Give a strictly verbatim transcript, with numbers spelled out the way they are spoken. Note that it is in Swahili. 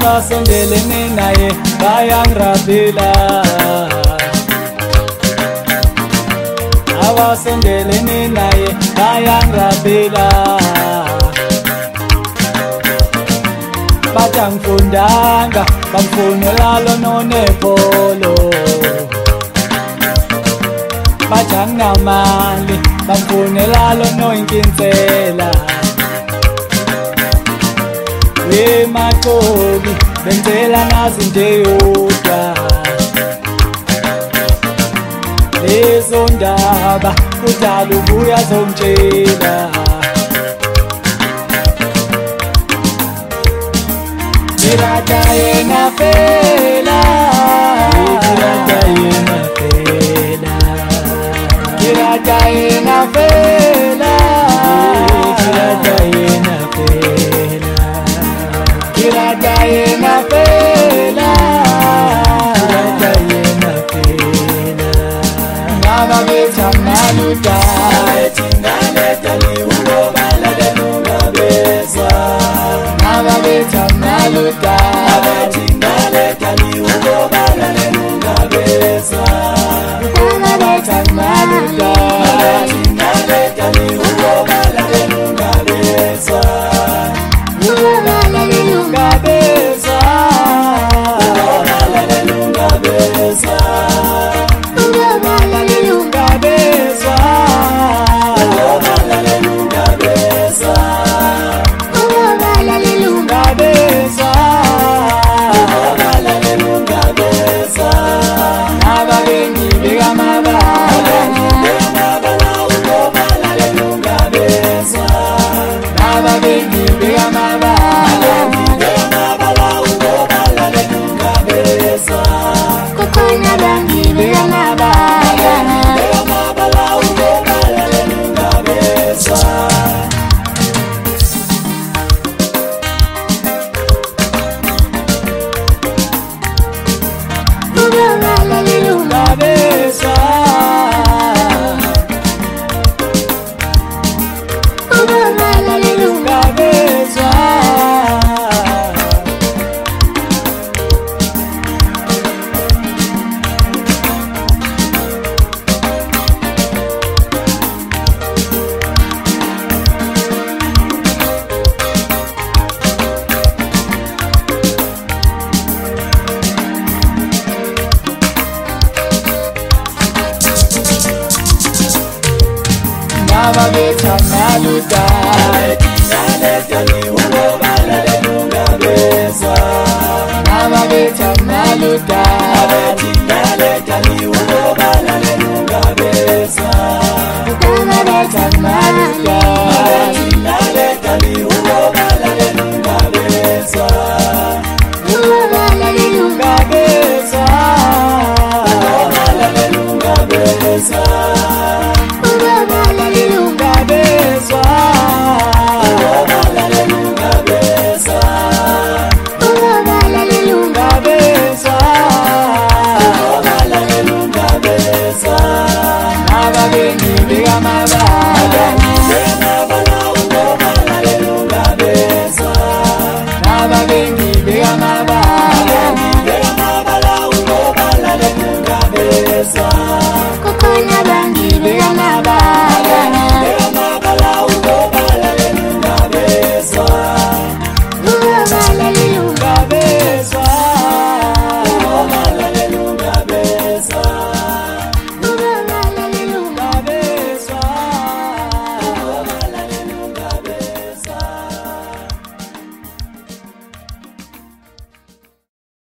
abasondelene naye bayangirabhela, abasondelene naye bayangirabhela. Bathi angifundanga bamfunela lononepolo, bathi anginamali bamfunela lonoyinkinsela. Wemacobi benzela nazinto eyodwa, lezo ndaba kudala ubuya zongitshela. Kirata yena fela, kirata yena fela, kirata yena fela, kirata yena fela, kirata yena fela, kirata yena fela. Ngaba betha maluta, bethi ngaleta liwulo balale nungabezwa. Ngaba betha maluta, bethi ngaleta liwulo balale nungabezwa. Ngaba betha maluta, bethi ngaleta liwulo balale nungabezwa. Balale nungabezwa, balale nungabezwa, balale nungabezwa, balale nungabezwa, balale nungabezwa, balale nungabezwa. Abagenyi bekamabala, bekamabala uko balale nungabezwa. Abagenyi bekamabala, bekamabala uko balale nungabezwa. Kokona bangi bekamabala, bekamabala uko balale nungabezwa. Balale nungabezwa, balale nungabezwa. Ngaba betha maluta,